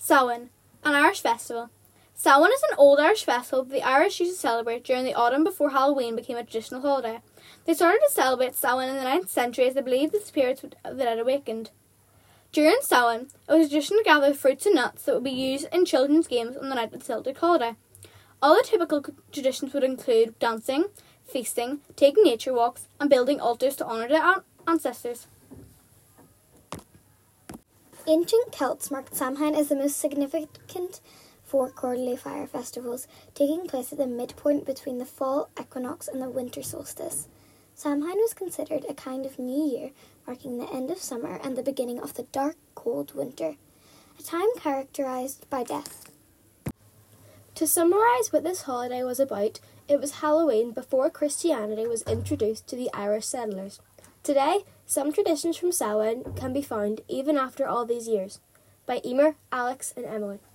Samhain, an Irish festival. Samhain is an old Irish festival that the Irish used to celebrate during the autumn before Halloween became a traditional holiday. They started to celebrate Samhain in the 9th century as they believed the spirits of the dead awakened. During Samhain, it was a tradition to gather fruits and nuts that would be used in children's games on the night of the Celtic holiday. Other typical traditions would include dancing, feasting, taking nature walks, and building altars to honour their ancestors. Ancient Celts marked Samhain as the most significant 4 quarterly fire festivals, taking place at the midpoint between the fall equinox and the winter solstice. Samhain was considered a kind of new year, marking the end of summer and the beginning of the dark, cold winter, a time characterised by death. To summarise what this holiday was about, it was Halloween before Christianity was introduced to the Irish settlers. Today, some traditions from Samhain can be found even after all these years. By Emer, Alex and Emily.